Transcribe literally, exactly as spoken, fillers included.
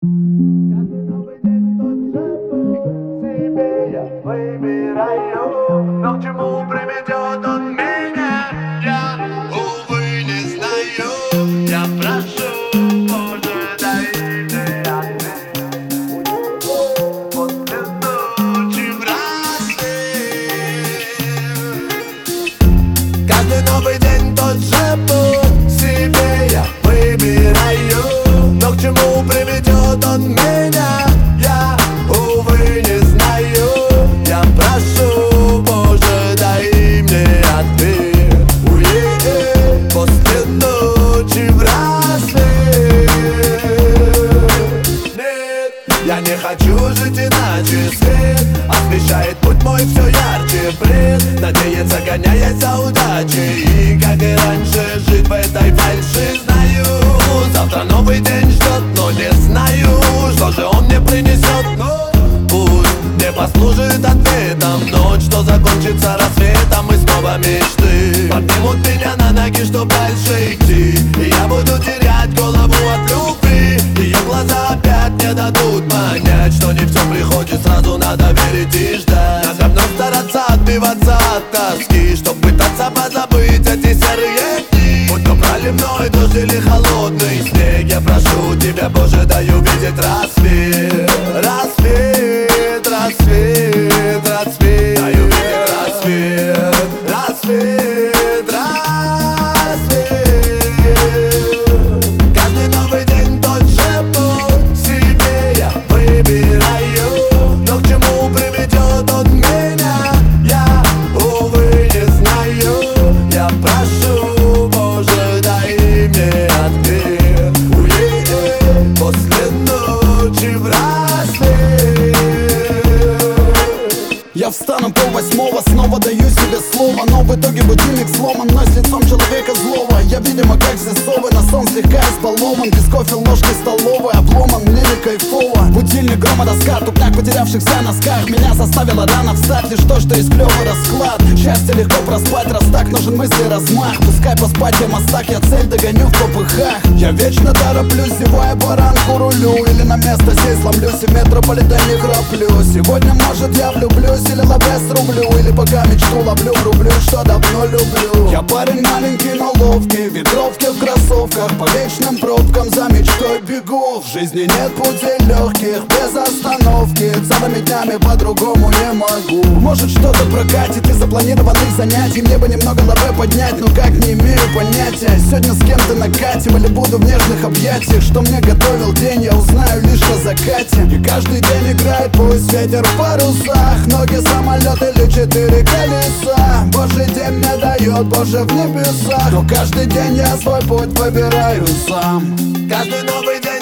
Каждый новый день тот же путь себе я выбираю, но к чему приведет он меня, я, увы, не знаю. Я прошу, Боже, дай мне ответ после ночи в рассвет. Каждый новый день тот же путь себе я выбираю, но к чему приведет он меня, я, увы, не знаю. Я прошу, Боже, дай мне ответ. Уе-е, после ночи в рассвет. Нет, я не хочу жить иначе. Свет освещает путь мой все ярче. Бред надеяться, гоняясь за удачей. И как и раньше жить в этой фальши. Знаю, завтра новый день ждет, но не знаю, что же он мне принесет. Но пусть не послужит ответом ночь, что закончится рассветом, и снова мечты поднимут меня на ноги, чтоб дальше идти. И я буду терять голову от любви. Ее глаза опять не дадут понять, что не все приходит сразу, надо верить и ждать. Надо вновь стараться отбиваться от тоски, чтоб пытаться позабыть эти серые дни. Будь то проливной дождь или холодный снег, я прошу тебя, Боже, дай увидеть рассвет. Рассвет, рассвет, рассвет, дай увидеть рассвет. Рассвет, рассвет. Каждый новый день тот же путь себе я выбираю, но к чему приведет он меня, я, увы, не знаю. Я прошу, Боже, дай мне ответ. Уе-е, после ночи в рассвет. Я встану пол восьмого, снова даю себе слово, но в итоге будильник сломан, но с лицом человека злого. Я, видимо, как все совы, на сон слегка избалован. Без кофе ложкой столовой обломан, мне не кайфово. Будильник, громодоска, тупняк потерявшихся носках. Меня заставила рано встать, лишь то, что есть клёвый расклад. Счастье легко проспать, раз так нужен мысли размах. Пускай поспать я мостак, я цель догоню в попыхах. Я вечно тороплюсь, зевая баранку рулю. Или на место сесть сломлюсь и в метрополитене храплю. Сегодня, может, я влюблюсь или лобес рублю, или пока мечту ловлю, рублю, что давно люблю. Я парень маленький, но ловкий, ветровки в кроссовках, по вечным пробкам за мечтой бегу. В жизни нет путей легких, без остановки, целыми днями по-другому не могу. Может, что-то прокатит из запланированных занятий, мне бы немного лаве поднять, но как, не имею понятия. Сегодня с кем-то накатим или буду в нежных объятиях. Что мне готовил день, я узнаю лишь на закате. И каждый день играет пусть ветер в парусах, ноги самолет или четыре колеса. Божий день мне дает, Боже, в небесах, но каждый день я свой путь выбираю сам. Каждый новый день